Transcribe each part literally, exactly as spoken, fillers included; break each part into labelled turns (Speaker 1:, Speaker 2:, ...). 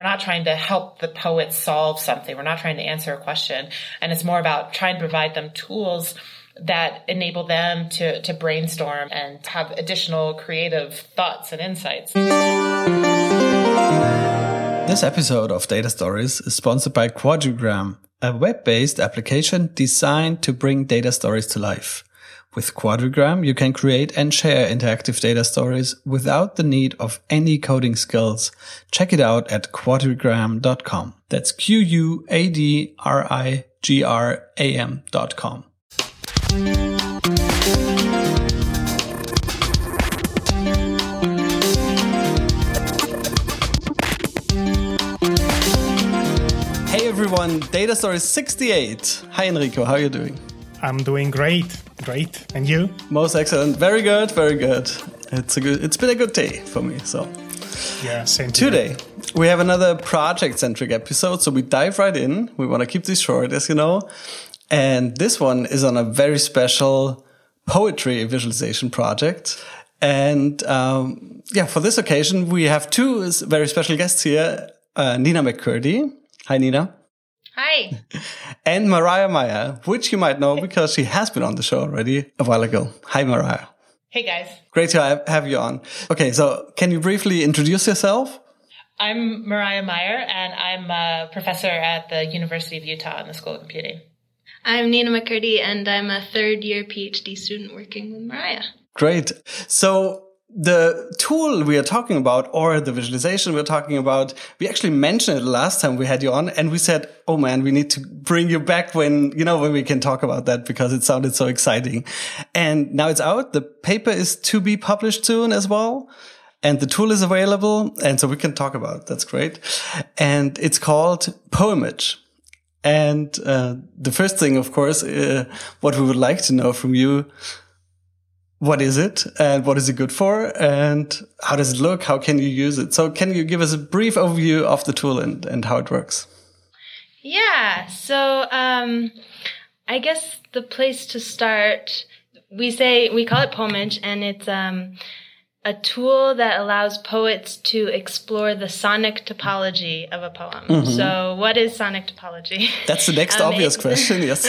Speaker 1: We're not trying to help the poets solve something. We're not trying to answer a question. And it's more about trying to provide them tools that enable them to, to brainstorm and have additional creative thoughts and insights.
Speaker 2: This episode of Data Stories is sponsored by Quadrigram, a web-based application designed to bring data stories to life. With Quadrigram, you can create and share interactive data stories without the need of any coding skills. Check it out at quadrigram dot com. That's Q U A D R I G R A M dot com. Hey everyone, Data Stories sixty-eight. Hi Enrico, how are you doing?
Speaker 3: I'm doing great, great. And you?
Speaker 2: Most excellent. Very good, very good. It's a good. It's been a good day for me. So,
Speaker 3: yeah, same
Speaker 2: today we have another project-centric episode. So we dive right in. We want to keep this short, as you know. And this one is on a very special poetry visualization project. And um, yeah, for this occasion, we have two very special guests here. Uh, Nina McCurdy. Hi, Nina.
Speaker 4: Hi.
Speaker 2: And Mariah Meyer, which you might know because she has been on the show already a while ago. Hi, Mariah.
Speaker 1: Hey, guys.
Speaker 2: Great to have you on. Okay, so can you briefly introduce yourself?
Speaker 1: I'm Mariah Meyer, and I'm a professor at the University of Utah in the School of Computing.
Speaker 4: I'm Nina McCurdy, and I'm a third-year PhD student working with Mariah.
Speaker 2: Great. So the tool we are talking about, or the visualization we're talking about, we actually mentioned it last time we had you on, and we said, oh man, we need to bring you back when, you know, when we can talk about that because it sounded so exciting. And now it's out. The paper is to be published soon as well. And the tool is available. And so we can talk about it. That's great. And it's called Poemage. And uh, the first thing, of course, uh, what we would like to know from you, what is it and what is it good for and how does it look? How can you use it? So can you give us a brief overview of the tool and, and how it works?
Speaker 4: Yeah. So um, I guess the place to start, we say, we call it Poemage, and it's um, a tool that allows poets to explore the sonic topology of a poem. Mm-hmm. So what is sonic topology?
Speaker 2: That's the next um, obvious question, yes.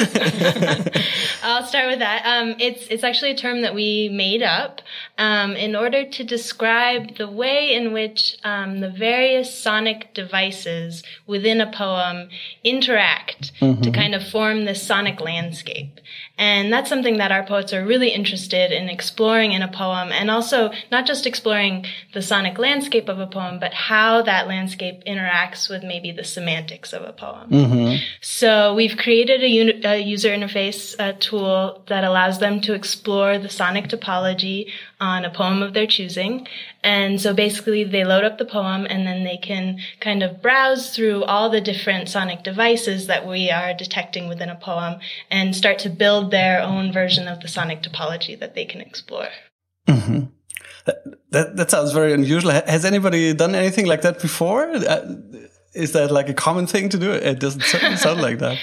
Speaker 4: I'll start with that. Um, it's it's actually a term that we made up um, in order to describe the way in which um, the various sonic devices within a poem interact mm-hmm. to kind of form this sonic landscape. And that's something that our poets are really interested in exploring in a poem, and also not just exploring the sonic landscape of a poem, but how that landscape interacts with maybe the semantics of a poem. Mm-hmm. So we've created a, uni- a user interface uh, tool that allows them to explore the sonic topology on a poem of their choosing. And so basically they load up the poem and then they can kind of browse through all the different sonic devices that we are detecting within a poem and start to build their own version of the sonic topology that they can explore.
Speaker 2: Mm-hmm. That, that, that sounds very unusual. Has anybody done anything like that before? Uh, is that like a common thing to do? It doesn't sound like that.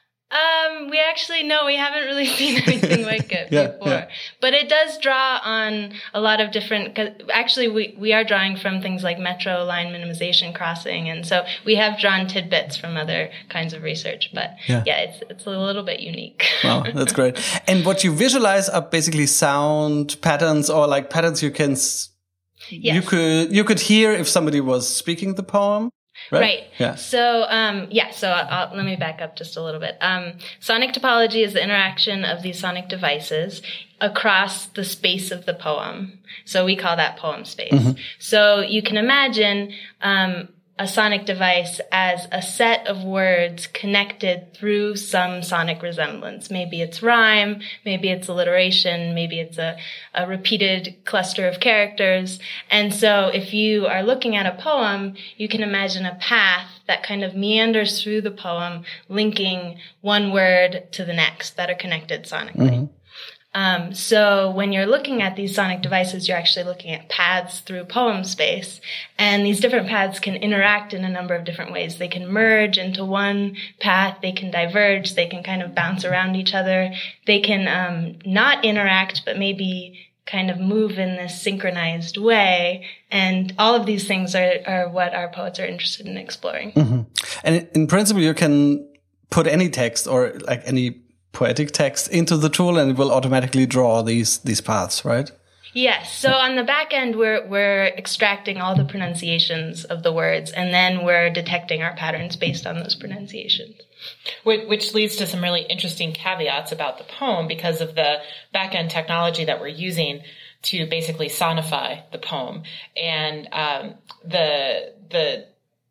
Speaker 4: Um, we actually, no, we haven't really seen anything like it
Speaker 2: yeah,
Speaker 4: before.
Speaker 2: Yeah.
Speaker 4: But it does draw on a lot of different, cause actually we, we are drawing from things like metro line minimization crossing. And so we have drawn tidbits from other kinds of research. But yeah, yeah it's, it's a little bit unique.
Speaker 2: Wow, that's great. And what you visualize are basically sound patterns or like patterns you can, yes. you could, you could hear if somebody was speaking the poem. Right.
Speaker 4: right.
Speaker 2: Yeah.
Speaker 4: So, um, yeah, so I'll, let me back up just a little bit. Um, sonic topology is the interaction of these sonic devices across the space of the poem. So we call that poem space. Mm-hmm. So you can imagine, um, a sonic device as a set of words connected through some sonic resemblance. Maybe it's rhyme, maybe it's alliteration, maybe it's a, a repeated cluster of characters. And so if you are looking at a poem, you can imagine a path that kind of meanders through the poem, linking one word to the next that are connected sonically. Mm-hmm. Um, so when you're looking at these sonic devices, you're actually looking at paths through poem space. And these different paths can interact in a number of different ways. They can merge into one path. They can diverge. They can kind of bounce around each other. They can um, not interact, but maybe kind of move in this synchronized way. And all of these things are, are what our poets are interested in exploring.
Speaker 2: Mm-hmm. And in principle, you can put any text or like any poetic text into the tool and it will automatically draw these, these paths, right?
Speaker 4: Yes. So on the back end, we're we're extracting all the pronunciations of the words, and then we're detecting our patterns based on those pronunciations.
Speaker 1: Which leads to some really interesting caveats about the poem because of the back-end technology that we're using to basically sonify the poem. And um, the, the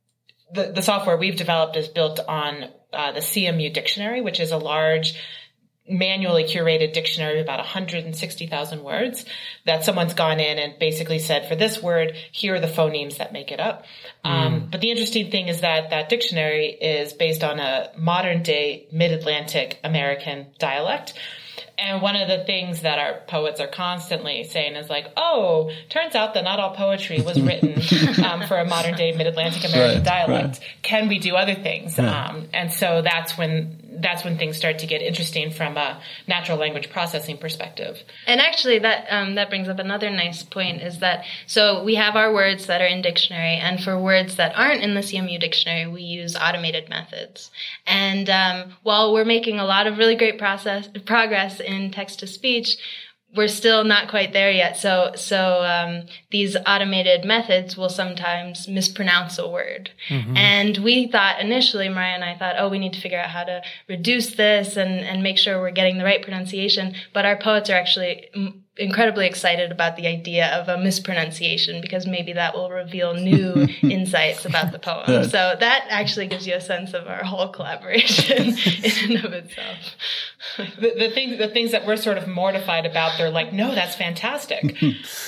Speaker 1: the the software we've developed is built on uh, the C M U dictionary, which is a large manually curated dictionary of about one hundred sixty thousand words that someone's gone in and basically said, for this word, here are the phonemes that make it up. Mm. Um, but the interesting thing is that that dictionary is based on a modern day mid-Atlantic American dialect. And one of the things that our poets are constantly saying is like, oh, turns out that not all poetry was written um, for a modern day mid-Atlantic American right, dialect. Right. Can we do other things? Yeah. Um, and so that's when that's when things start to get interesting from a natural language processing perspective.
Speaker 4: And actually that um, that brings up another nice point is that, so we have our words that are in dictionary, and for words that aren't in the C M U dictionary, we use automated methods. And um, while we're making a lot of really great process progress in text-to-speech, we're still not quite there yet. So, so, um, these automated methods will sometimes mispronounce a word. Mm-hmm. And we thought initially, Mariah and I thought, oh, we need to figure out how to reduce this and, and make sure we're getting the right pronunciation. But our poets are actually m- incredibly excited about the idea of a mispronunciation because maybe that will reveal new insights about the poem. Yeah. So that actually gives you a sense of our whole collaboration in and of itself.
Speaker 1: The, the things, the things that we're sort of mortified about, they're like, no, that's fantastic.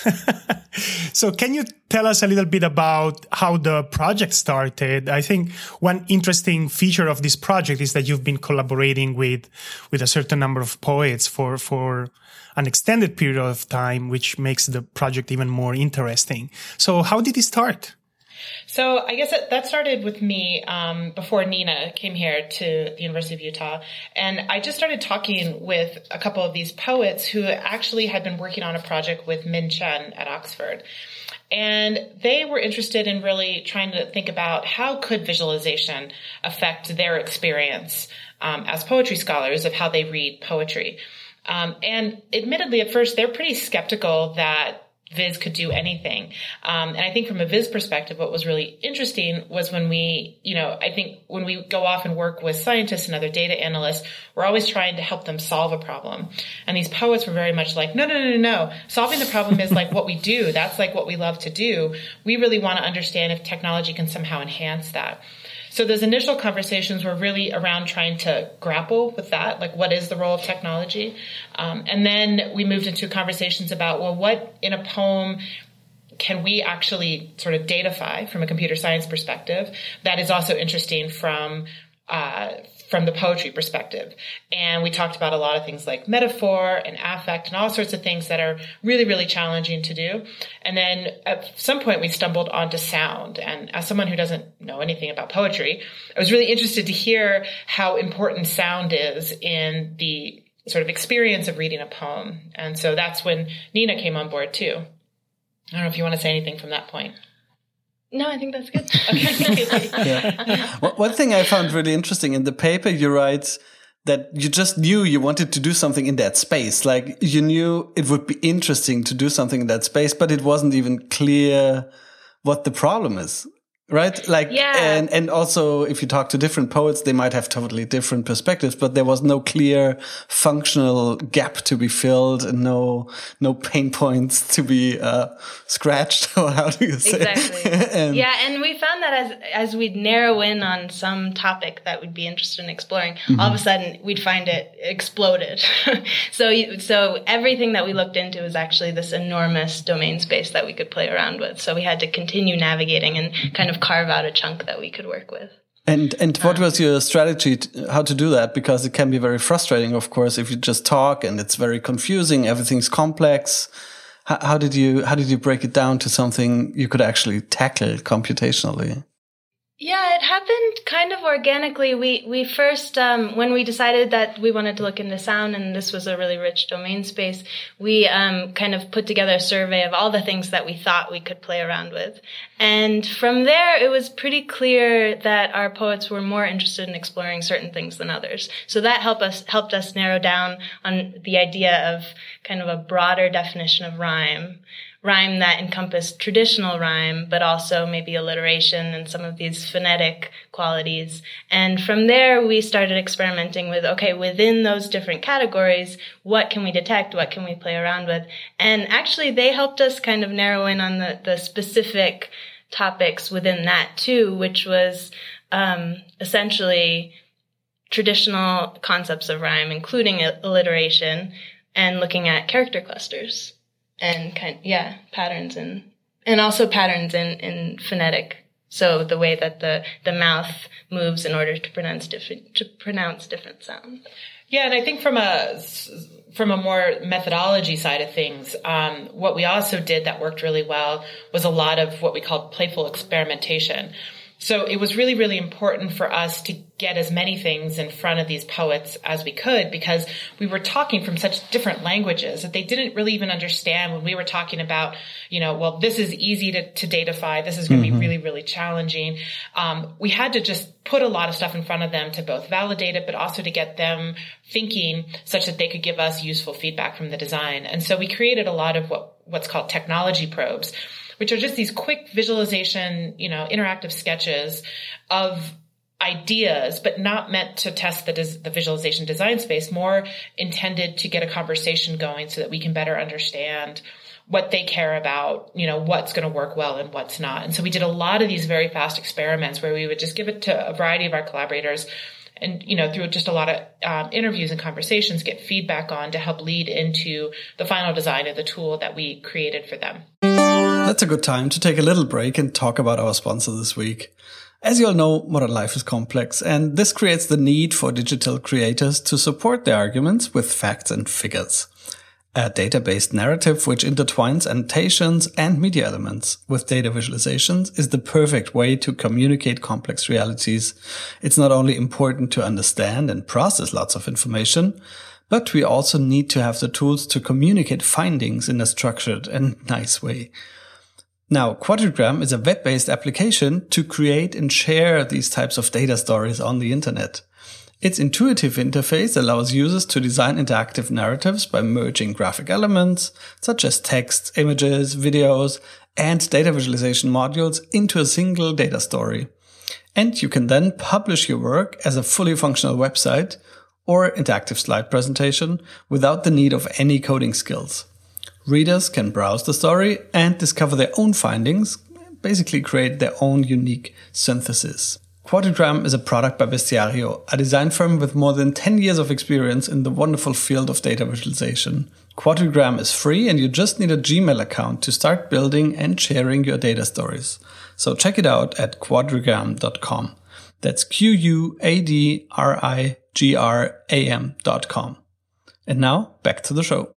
Speaker 3: So can you tell us a little bit about how the project started? I think one interesting feature of this project is that you've been collaborating with, with a certain number of poets for, for an extended period of time, which makes the project even more interesting. So how did it start?
Speaker 1: So I guess that, that started with me um, before Nina came here to the University of Utah. And I just started talking with a couple of these poets who actually had been working on a project with Min Chen at Oxford. And they were interested in really trying to think about how could visualization affect their experience um, as poetry scholars of how they read poetry. Um, and admittedly, at first, they're pretty skeptical that Viz could do anything. Um, and I think from a Viz perspective, what was really interesting was when we, you know, I think when we go off and work with scientists and other data analysts, we're always trying to help them solve a problem. And these poets were very much like, no, no, no, no, no. Solving the problem is like what we do. That's like what we love to do. We really want to understand if technology can somehow enhance that. So those initial conversations were really around trying to grapple with that, like what is the role of technology? Um, and then we moved into conversations about, well, what in a poem can we actually sort of datafy from a computer science perspective that is also interesting from uh from the poetry perspective. And we talked about a lot of things like metaphor and affect and all sorts of things that are really, really challenging to do. And then at some point we stumbled onto sound. And as someone who doesn't know anything about poetry, I was really interested to hear how important sound is in the sort of experience of reading a poem. And so that's when Nina came on board too. I don't know if you want to say anything from that point.
Speaker 4: No, I think that's good.
Speaker 1: Okay.
Speaker 2: Yeah. One thing I found really interesting in the paper, you write that you just knew you wanted to do something in that space. Like you knew it would be interesting to do something in that space, but it wasn't even clear what the problem is. Right? Like,
Speaker 4: yeah.
Speaker 2: and, and also if you talk to different poets, they might have totally different perspectives, but there was no clear functional gap to be filled and no, no pain points to be, uh, scratched, or how do you say?
Speaker 4: Exactly. and, yeah. And we found that as, as we'd narrow in on some topic that we'd be interested in exploring, mm-hmm. all of a sudden we'd find it exploded. so, so everything that we looked into was actually this enormous domain space that we could play around with. So we had to continue navigating and kind of carve out a chunk that we could work with.
Speaker 2: And and what was your strategy to, how to do that? Because it can be very frustrating, of course, if you just talk and it's very confusing, everything's complex. How, how did you how did you break it down to something you could actually tackle computationally?
Speaker 4: Yeah, it happened kind of organically. We we first, um, when we decided that we wanted to look into sound and this was a really rich domain space, we um, kind of put together a survey of all the things that we thought we could play around with. And from there, it was pretty clear that our poets were more interested in exploring certain things than others. So that helped us helped us narrow down on the idea of kind of a broader definition of rhyme. Rhyme that encompassed traditional rhyme, but also maybe alliteration and some of these phonetic qualities. And from there, we started experimenting with, okay, within those different categories, what can we detect? What can we play around with? And actually, they helped us kind of narrow in on the, the specific topics within that too, which was um, essentially traditional concepts of rhyme, including alliteration, and looking at character clusters. And kind, yeah, patterns and and also patterns in, in phonetic. So the way that the, the mouth moves in order to pronounce different to pronounce different sounds.
Speaker 1: Yeah, and I think from a from a more methodology side of things, um, what we also did that worked really well was a lot of what we called playful experimentation. So it was really, really important for us to get as many things in front of these poets as we could, because we were talking from such different languages that they didn't really even understand when we were talking about, you know, well, this is easy to, to datify. This is going to mm-hmm. be really, really challenging. Um, we had to just put a lot of stuff in front of them to both validate it, but also to get them thinking such that they could give us useful feedback from the design. And so we created a lot of what, what's called technology probes, which are just these quick visualization, you know, interactive sketches of ideas, but not meant to test the, des- the visualization design space, more intended to get a conversation going so that we can better understand what they care about, you know, what's going to work well and what's not. And so we did a lot of these very fast experiments where we would just give it to a variety of our collaborators and, you know, through just a lot of um, interviews and conversations, get feedback on to help lead into the final design of the tool that we created for them.
Speaker 2: That's a good time to take a little break and talk about our sponsor this week. As you all know, modern life is complex, and this creates the need for digital creators to support their arguments with facts and figures. A data-based narrative which intertwines annotations and media elements with data visualizations is the perfect way to communicate complex realities. It's not only important to understand and process lots of information, but we also need to have the tools to communicate findings in a structured and nice way. Now, Quadrigram is a web-based application to create and share these types of data stories on the internet. Its intuitive interface allows users to design interactive narratives by merging graphic elements, such as text, images, videos, and data visualization modules into a single data story. And you can then publish your work as a fully functional website or interactive slide presentation without the need of any coding skills. Readers can browse the story and discover their own findings, basically create their own unique synthesis. Quadrigram is a product by Bestiario, a design firm with more than ten years of experience in the wonderful field of data visualization. Quadrigram is free and you just need a Gmail account to start building and sharing your data stories. So check it out at quadrigram dot com. That's Q U A D R I G R A M dot com. And now, back to the show.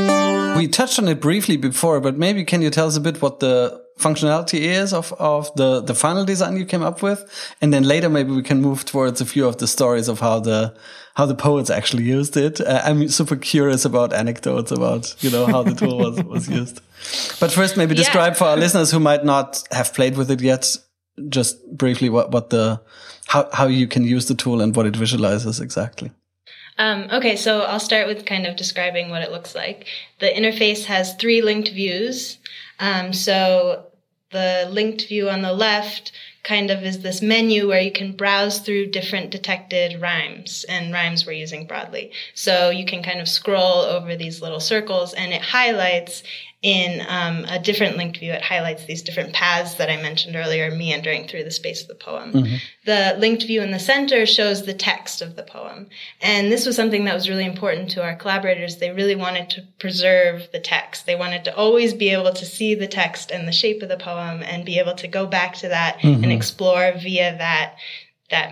Speaker 2: We touched on it briefly before, but maybe can you tell us a bit what the functionality is of, of the, the final design you came up with? And then later maybe we can move towards a few of the stories of how the how the poets actually used it. Uh, I'm super curious about anecdotes about, you know, how the tool was, was used. But first, maybe describe yeah. for our listeners who might not have played with it yet, just briefly what, what the how, how you can use the tool and what it visualizes exactly.
Speaker 4: Um, okay, so I'll start with kind of describing what it looks like. The interface has three linked views. Um, so the linked view on the left kind of is this menu where you can browse through different detected rhymes, and rhymes we're using broadly. So you can kind of scroll over these little circles, and it highlights in um, a different linked view, it highlights these different paths that I mentioned earlier, meandering through the space of the poem. Mm-hmm. The linked view in the center shows the text of the poem. And this was something that was really important to our collaborators. They really wanted to preserve the text. They wanted to always be able to see the text and the shape of the poem and be able to go back to that mm-hmm. and explore via that, that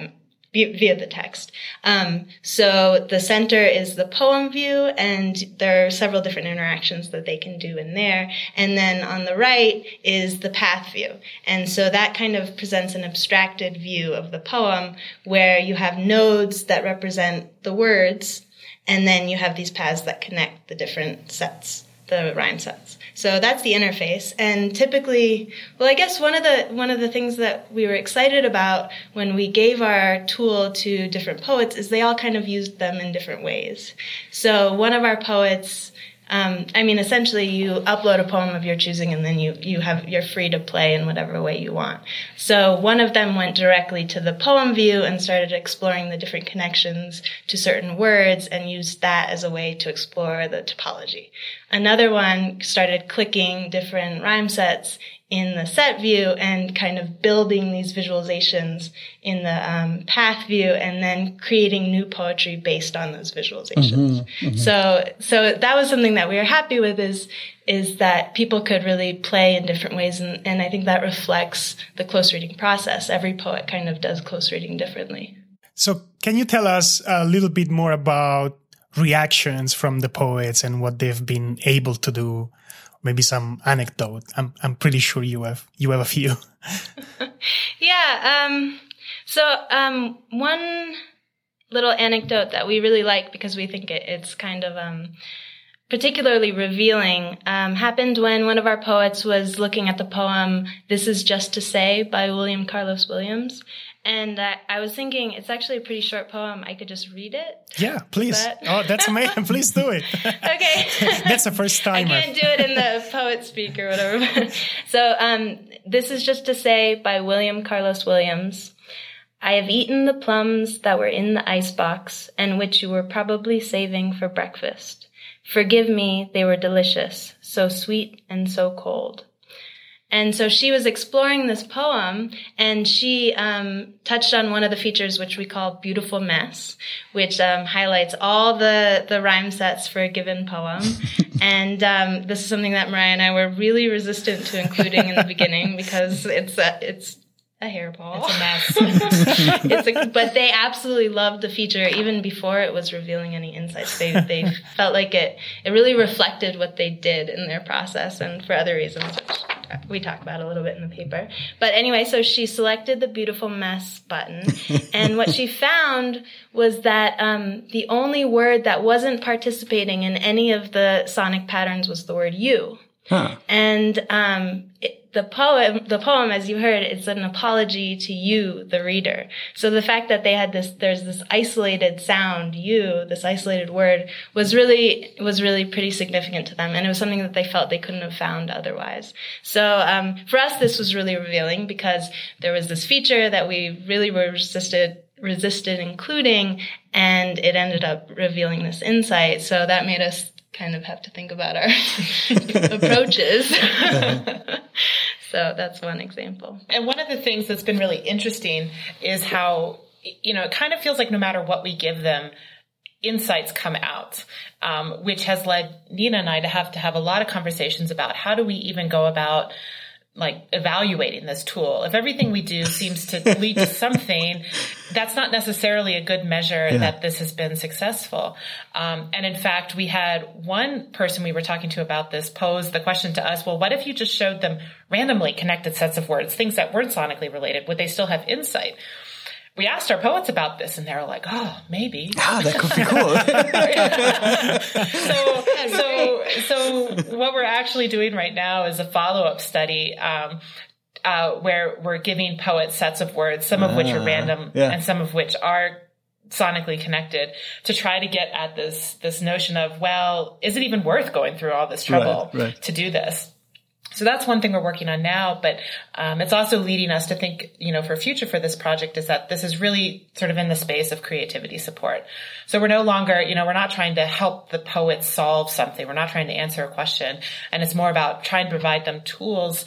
Speaker 4: via the text. Um, so the center is the poem view, and there are several different interactions that they can do in there. And then on the right is the path view. And so that kind of presents an abstracted view of the poem where you have nodes that represent the words, and then you have these paths that connect the different sets, the rhyme sets. So that's the interface. And typically, well, I guess one of the one of the things that we were excited about when we gave our tool to different poets is they all kind of used them in different ways. So one of our poets, um, I mean, essentially you upload a poem of your choosing and then you, you have, you're free to play in whatever way you want. So one of them went directly to the poem view and started exploring the different connections to certain words and used that as a way to explore the topology. Another one started clicking different rhyme sets in the set view and kind of building these visualizations in the um, path view and then creating new poetry based on those visualizations. Mm-hmm, mm-hmm. So, so that was something that we were happy with is, is that people could really play in different ways. And, and I think that reflects the close reading process. Every poet kind of does close reading differently.
Speaker 3: So can you tell us a little bit more about reactions from the poets and what they've been able to do? Maybe some anecdote. I'm I'm pretty sure you have you have a few.
Speaker 4: yeah. Um, so um, one little anecdote that we really like because we think it, it's kind of um, particularly revealing um, happened when one of our poets was looking at the poem "This Is Just to Say" by William Carlos Williams. And uh, I was thinking, it's actually a pretty short poem. I could just read it.
Speaker 3: Yeah, please. But... oh, that's amazing. Please do it.
Speaker 4: Okay.
Speaker 3: That's the first time.
Speaker 4: I can't do it in the poet speak or whatever. so um, this is just to say by William Carlos Williams. I have eaten the plums that were in the icebox and which you were probably saving for breakfast. Forgive me, they were delicious, so sweet and so cold. And so she was exploring this poem, and she um, touched on one of the features which we call beautiful mess, which um, highlights all the, the rhyme sets for a given poem. and um, this is something that Mariah and I were really resistant to including in the beginning because it's a, it's a hairball.
Speaker 1: It's a mess.
Speaker 4: it's a, but they absolutely loved the feature even before it was revealing any insights. They they felt like it it really reflected what they did in their process and for other reasons, which we talk about a little bit in the paper. But anyway, so she selected the beautiful mess button. And what she found was that um, the only word that wasn't participating in any of the sonic patterns was the word you. Huh. And um, it, the poem, the poem, as you heard, it's an apology to you, the reader. So the fact that they had this, there's this isolated sound, you, this isolated word, was really was really pretty significant to them, and it was something that they felt they couldn't have found otherwise. So um, for us, this was really revealing because there was this feature that we really were resisted. resisted including, and it ended up revealing this insight. So that made us kind of have to think about our approaches. So that's one example.
Speaker 1: And one of the things that's been really interesting is how, you know, it kind of feels like no matter what we give them, insights come out, um, which has led Nina and I to have to have a lot of conversations about how do we even go about like evaluating this tool. If everything we do seems to lead to something, that's not necessarily a good measure yeah. that this has been successful. Um, and in fact, we had one person we were talking to about this pose the question to us, well, what if you just showed them randomly connected sets of words, things that weren't sonically related? Would they still have insight? We asked our poets about this, and they were like, "Oh, maybe."
Speaker 2: Ah, that could be cool.
Speaker 1: so, so, so, what we're actually doing right now is a follow-up study um, uh, where we're giving poets sets of words, some of which are random, yeah. and some of which are sonically connected, to try to get at this this notion of, well, is it even worth going through all this trouble
Speaker 2: right, right.
Speaker 1: to do this? So that's one thing we're working on now, but um, it's also leading us to think, you know, for future for this project is that this is really sort of in the space of creativity support. So we're no longer, you know, we're not trying to help the poets solve something. We're not trying to answer a question. And it's more about trying to provide them tools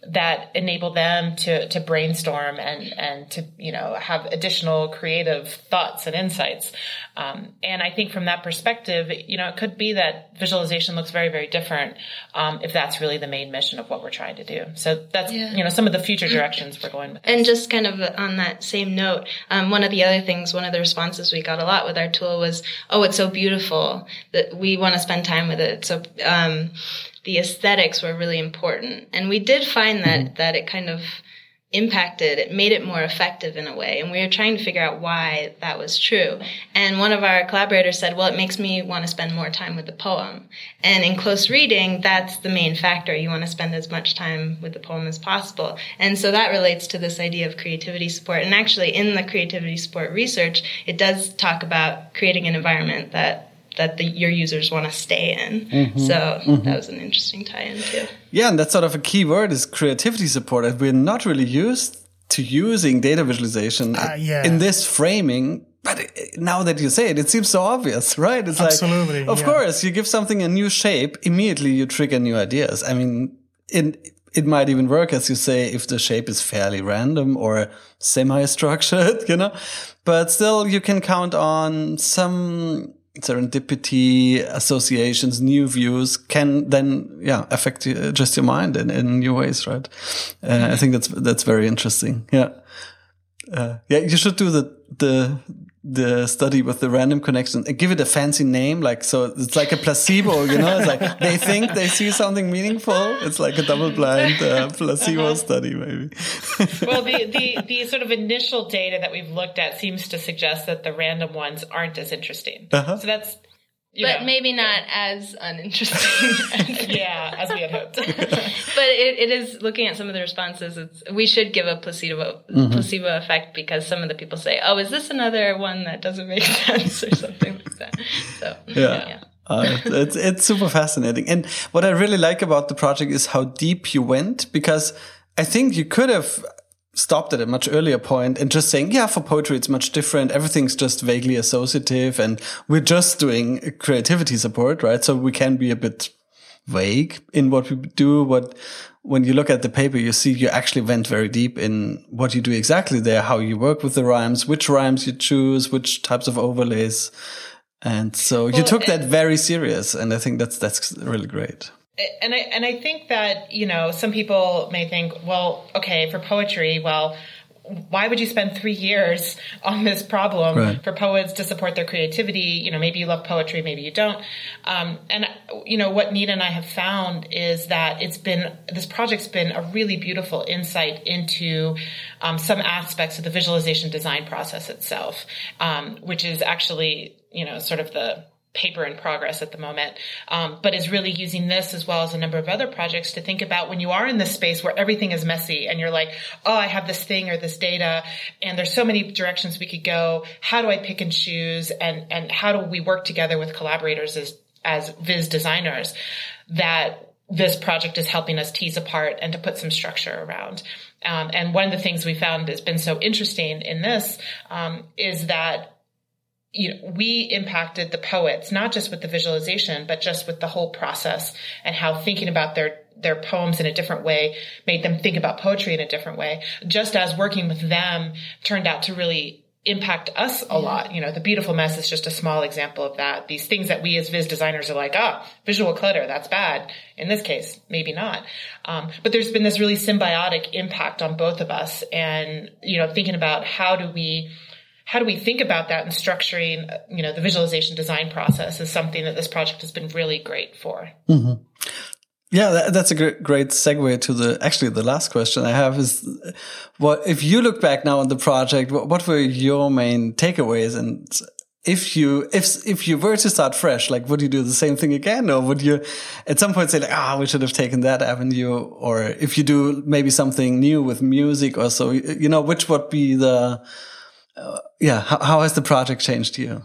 Speaker 1: that enable them to, to brainstorm and, and to, you know, have additional creative thoughts and insights. Um, and I think from that perspective, you know, it could be that visualization looks very, very different, um, if that's really the main mission of what we're trying to do. So that's, yeah. you know, some of the future directions we're going with this.
Speaker 4: And just kind of on that same note, um, one of the other things, one of the responses we got a lot with our tool was, oh, it's so beautiful that we want to spend time with it. So, um, the aesthetics were really important. And we did find that, that it kind of impacted, it made it more effective in a way. And we were trying to figure out why that was true. And one of our collaborators said, well, it makes me want to spend more time with the poem. And in close reading, that's the main factor. You want to spend as much time with the poem as possible. And so that relates to this idea of creativity support. And actually in the creativity support research, it does talk about creating an environment that that the, your users want to stay in. Mm-hmm. So mm-hmm. that was an interesting tie-in too.
Speaker 2: Yeah, and that's sort of a key word is creativity support. And we're not really used to using data visualization uh, yeah. in this framing. But it, now that you say it, it seems so obvious, right? It's
Speaker 3: Absolutely,
Speaker 2: like, of
Speaker 3: yeah.
Speaker 2: course, you give something a new shape, immediately you trigger new ideas. I mean, it, it might even work, as you say, if the shape is fairly random or semi-structured, you know. But still, you can count on some serendipity, associations, new views can then, yeah, affect you, just your mind in, in new ways, right? Uh, mm-hmm. I think that's, that's very interesting. Yeah. Uh, yeah, you should do the, the, the study with the random connection and give it a fancy name. Like, so it's like a placebo, you know, it's like they think they see something meaningful. It's like a double blind uh, placebo uh-huh. study, maybe.
Speaker 1: Well, the, the, the sort of initial data that we've looked at seems to suggest that the random ones aren't as interesting. Uh-huh. So that's, you
Speaker 4: but
Speaker 1: know,
Speaker 4: maybe not as uninteresting.
Speaker 1: Yeah, as we had hoped.
Speaker 4: But it, it is, looking at some of the responses, it's, we should give a placebo mm-hmm. placebo effect because some of the people say, oh, is this another one that doesn't make sense or something like that. So,
Speaker 2: yeah. yeah. Uh, it's, it's super fascinating. And what I really like about the project is how deep you went, because I think you could have stopped at a much earlier point and just saying, yeah, for poetry, it's much different. Everything's just vaguely associative and we're just doing creativity support, right? So we can be a bit vague in what we do. But when you look at the paper, you see you actually went very deep in what you do exactly there, how you work with the rhymes, which rhymes you choose, which types of overlays. And so well, you took that very serious. And I think that's, that's really great.
Speaker 1: And I, and I think that, you know, some people may think, well, okay, for poetry, well, why would you spend three years on this problem right. for poets to support their creativity? You know, maybe you love poetry, maybe you don't. Um, and, you know, what Nina and I have found is that it's been, this project's been a really beautiful insight into um, some aspects of the visualization design process itself, um, which is actually, you know, sort of the paper in progress at the moment, um, but is really using this as well as a number of other projects to think about when you are in this space where everything is messy and you're like, oh, I have this thing or this data and there's so many directions we could go. How do I pick and choose? And, and how do we work together with collaborators as, as Viz designers that this project is helping us tease apart and to put some structure around. Um, and one of the things we found that's been so interesting in this, um, is that you know, we impacted the poets, not just with the visualization, but just with the whole process and how thinking about their, their poems in a different way made them think about poetry in a different way, just as working with them turned out to really impact us a lot. You know, the Beautiful Mess is just a small example of that. These things that we as Viz designers are like, ah, visual clutter, that's bad. In this case, maybe not. Um, but there's been this really symbiotic impact on both of us. And, you know, thinking about how do we, How do we think about that and structuring, you know, the visualization design process is something that this project has been really great for.
Speaker 2: Mm-hmm. Yeah, that, that's a great, great segue to the, actually the last question I have is, what, if you look back now on the project, what, what were your main takeaways? And if you, if, if you were to start fresh, like, would you do the same thing again? Or would you at some point say like, ah, we should have taken that avenue? Or if you do maybe something new with music or so, you know, which would be the, Uh, yeah, how, how has the project changed you?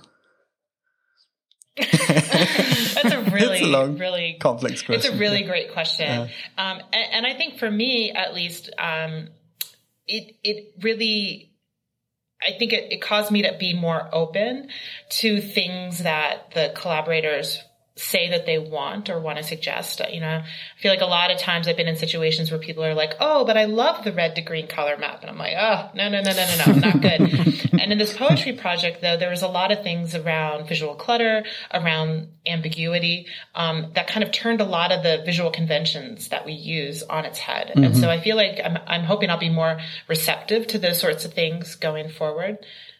Speaker 1: That's a really,
Speaker 2: it's a long,
Speaker 1: really
Speaker 2: complex question.
Speaker 1: It's a really great question,
Speaker 2: yeah.
Speaker 1: um, and, and I think for me, at least, um, it it really, I think it, it caused me to be more open to things that the collaborators say that they want or want to suggest. You know, I feel like a lot of times I've been in situations where people are like, oh, but I love the red to green color map. And I'm like, oh, no, no, no, no, no, no, not good. And in this poetry project, though, there was a lot of things around visual clutter, around ambiguity, um, that kind of turned a lot of the visual conventions that we use on its head. Mm-hmm. And so I feel like I'm, I'm hoping I'll be more receptive to those sorts of things going forward.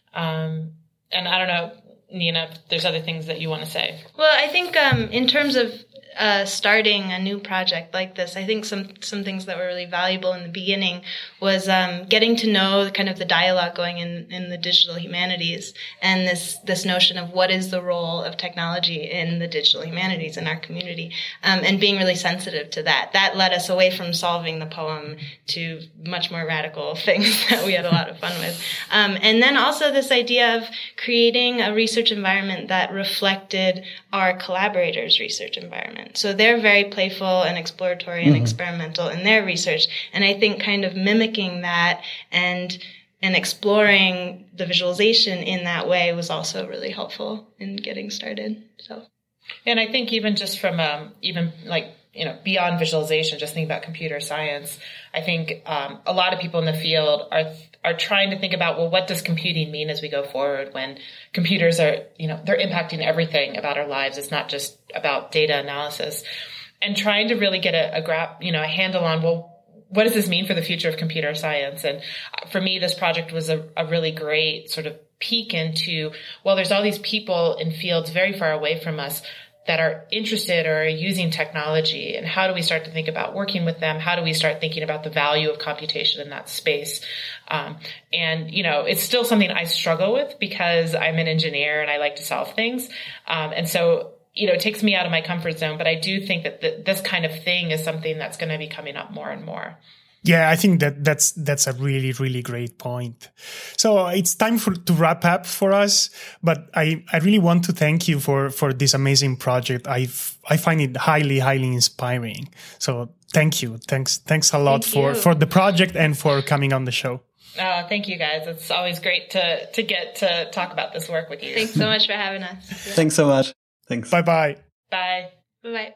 Speaker 1: Um, and I don't know, Nina, if there's other things that you want to say.
Speaker 4: Well, I think um, in terms of uh, starting a new project like this, I think some some things that were really valuable in the beginning was um, getting to know kind of the dialogue going in, in the digital humanities, and this this notion of what is the role of technology in the digital humanities in our community, um, and being really sensitive to that. That led us away from solving the poem to much more radical things that we had a lot of fun with. Um, and then also this idea of creating a research environment that reflected our collaborators' research environment. So they're very playful and exploratory and mm-hmm. experimental in their research. And I think kind of mimicking that and and exploring the visualization in that way was also really helpful in getting started. So,
Speaker 1: and I think even just from um, even like, you know, beyond visualization, just thinking about computer science, I think um, a lot of people in the field are are trying to think about, well, what does computing mean as we go forward when computers are, you know, they're impacting everything about our lives. It's not just about data analysis, and trying to really get a, a grab, you know, a handle on, well, what does this mean for the future of computer science? And for me, this project was a, a really great sort of peek into, well, there's all these people in fields very far away from us that are interested or are using technology, and how do we start to think about working with them? How do we start thinking about the value of computation in that space? Um, and, you know, it's still something I struggle with because I'm an engineer and I like to solve things. Um, and so, you know, it takes me out of my comfort zone, but I do think that th- this kind of thing is something that's going to be coming up more and more.
Speaker 3: Yeah, I think that that's that's a really, really great point. So it's time for to wrap up for us, but I, I really want to thank you for, for this amazing project. I I find it highly, highly inspiring. So thank you. Thanks thanks a lot
Speaker 1: thank
Speaker 3: for,
Speaker 1: you.
Speaker 3: for the project and for coming on the show.
Speaker 1: Oh, thank you guys. It's always great to, to get to talk about this work with you.
Speaker 4: Thanks so much for having us.
Speaker 2: Thanks so much. Thanks.
Speaker 3: Bye-bye.
Speaker 1: Bye.
Speaker 4: Bye-bye.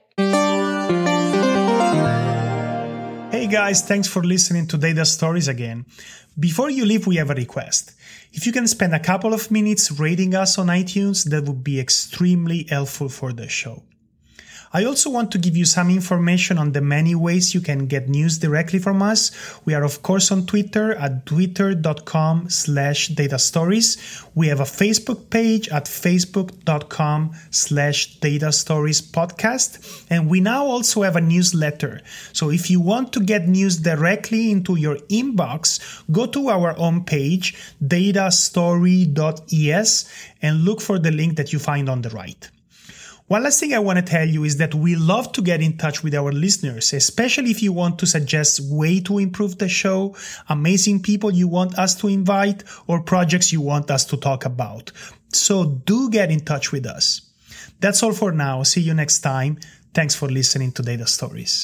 Speaker 3: Hey guys, thanks for listening to Data Stories again. Before you leave, we have a request. If you can spend a couple of minutes rating us on iTunes, that would be extremely helpful for the show. I also want to give you some information on the many ways you can get news directly from us. We are, of course, on Twitter at twitter.com slash data stories. We have a Facebook page at facebook.com slash data stories podcast. And we now also have a newsletter. So if you want to get news directly into your inbox, go to our homepage, datastory dot e s, and look for the link that you find on the right. One last thing I want to tell you is that we love to get in touch with our listeners, especially if you want to suggest ways to improve the show, amazing people you want us to invite, or projects you want us to talk about. So do get in touch with us. That's all for now. See you next time. Thanks for listening to Data Stories.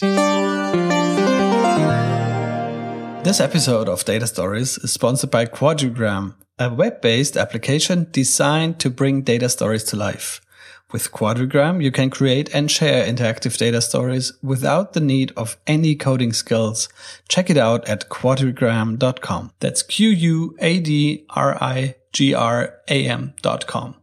Speaker 2: This episode of Data Stories is sponsored by Quadrigram, a web-based application designed to bring data stories to life. With Quadrigram, you can create and share interactive data stories without the need of any coding skills. Check it out at quadrigram dot com. That's Q U A D R I G R A M dot com.